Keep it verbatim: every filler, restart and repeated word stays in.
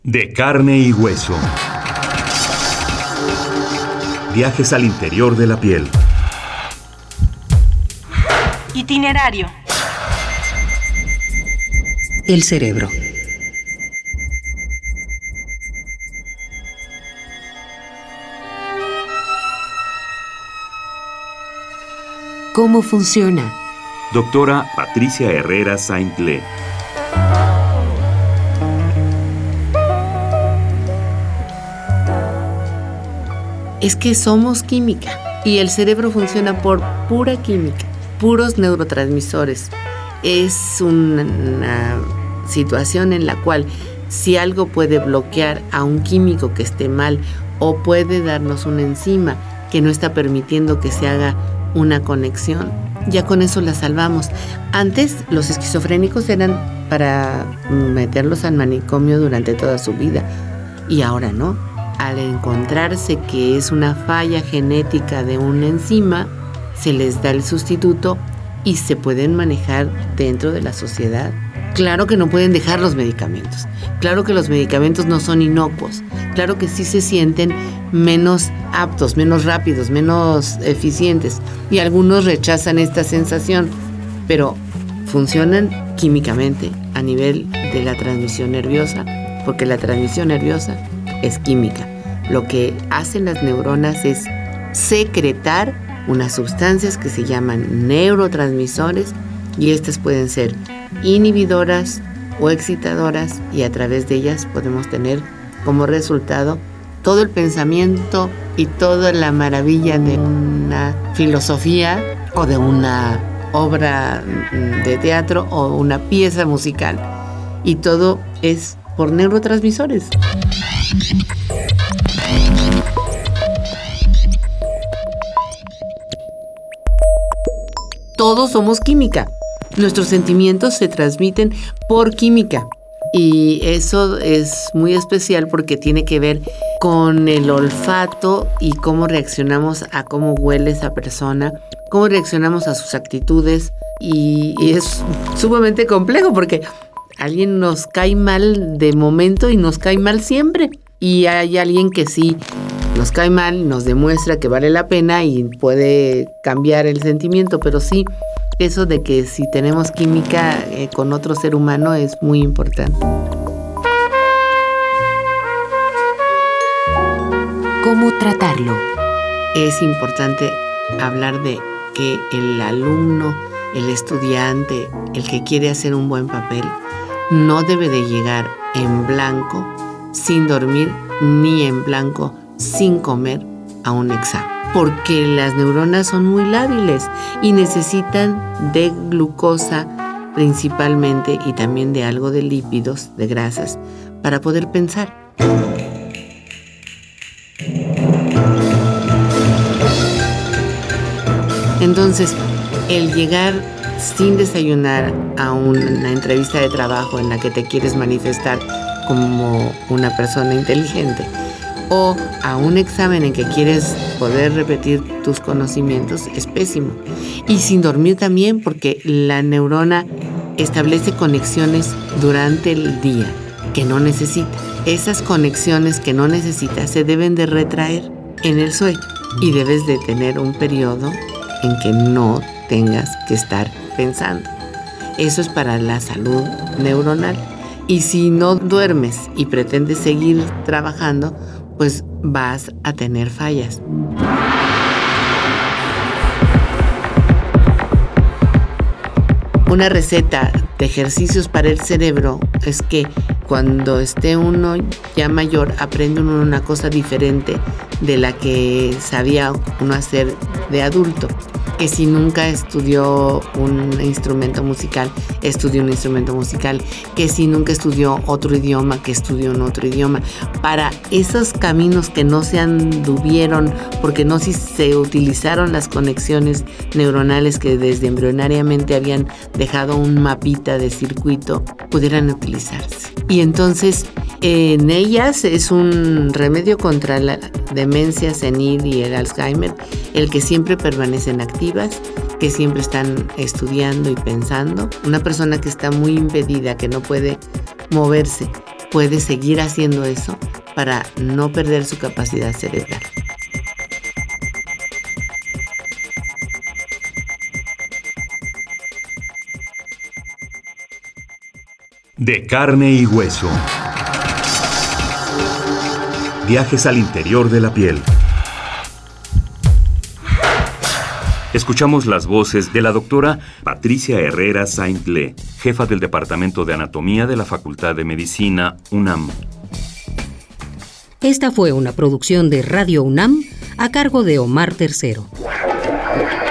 De carne y hueso. Viajes al interior de la piel. Itinerario. El cerebro. ¿Cómo funciona? Doctora Patricia Herrera Saint-Lé. Es que somos química y el cerebro funciona por pura química, puros neurotransmisores. Es una situación en la cual si algo puede bloquear a un químico que esté mal o puede darnos una enzima que no está permitiendo que se haga una conexión, ya con eso la salvamos. Antes los esquizofrénicos eran para meterlos al manicomio durante toda su vida y ahora no. Al encontrarse que es una falla genética de una enzima, se les da el sustituto y se pueden manejar dentro de la sociedad. Claro que no pueden dejar los medicamentos, claro que los medicamentos no son inocuos, claro que sí se sienten menos aptos, menos rápidos, menos eficientes y algunos rechazan esta sensación, pero funcionan químicamente a nivel de la transmisión nerviosa, porque la transmisión nerviosa es química. Lo que hacen las neuronas es secretar unas sustancias que se llaman neurotransmisores y estas pueden ser inhibidoras o excitadoras y a través de ellas podemos tener como resultado todo el pensamiento y toda la maravilla de una filosofía o de una obra de teatro o una pieza musical. Y todo es por neurotransmisores. Todos somos química. Nuestros sentimientos se transmiten por química. Y eso es muy especial porque tiene que ver con el olfato y cómo reaccionamos a cómo huele esa persona, cómo reaccionamos a sus actitudes. Y, y es sumamente complejo porque alguien nos cae mal de momento y nos cae mal siempre. Y hay alguien que sí nos cae mal, nos demuestra que vale la pena y puede cambiar el sentimiento, pero sí, eso de que si tenemos química eh, con otro ser humano es muy importante. ¿Cómo tratarlo? Es importante hablar de que el alumno, el estudiante, el que quiere hacer un buen papel, no debe de llegar en blanco, sin dormir, ni en blanco, sin comer a un examen. Porque las neuronas son muy lábiles y necesitan de glucosa principalmente y también de algo de lípidos, de grasas, para poder pensar. Entonces, el llegar sin desayunar a una entrevista de trabajo en la que te quieres manifestar como una persona inteligente o a un examen en que quieres poder repetir tus conocimientos es pésimo. Y sin dormir también, porque la neurona establece conexiones durante el día que no necesita. Esas conexiones que no necesita se deben de retraer en el sueño y debes de tener un periodo en que no tengas que estar pensando. Eso es para la salud neuronal. Y si no duermes y pretendes seguir trabajando, pues vas a tener fallas. Una receta de ejercicios para el cerebro es que cuando esté uno ya mayor, aprende uno una cosa diferente de la que sabía uno hacer de adulto. Que si nunca estudió un instrumento musical, estudió un instrumento musical. Que si nunca estudió otro idioma, que estudió un otro idioma. Para esos caminos que no se anduvieron, porque no si se utilizaron las conexiones neuronales que desde embrionariamente habían dejado un mapita de circuito, pudieran utilizarse. Y entonces, en ellas es un remedio contra la demencia senil y el Alzheimer, el que siempre permanecen activas, que siempre están estudiando y pensando. Una persona que está muy impedida, que no puede moverse puede seguir haciendo eso para no perder su capacidad cerebral. De carne y hueso. Viajes al interior de la piel. Escuchamos las voces de la doctora Patricia Herrera Saintlé, jefa del Departamento de Anatomía de la Facultad de Medicina, UNAM. Esta fue una producción de Radio UNAM a cargo de Omar Tercero.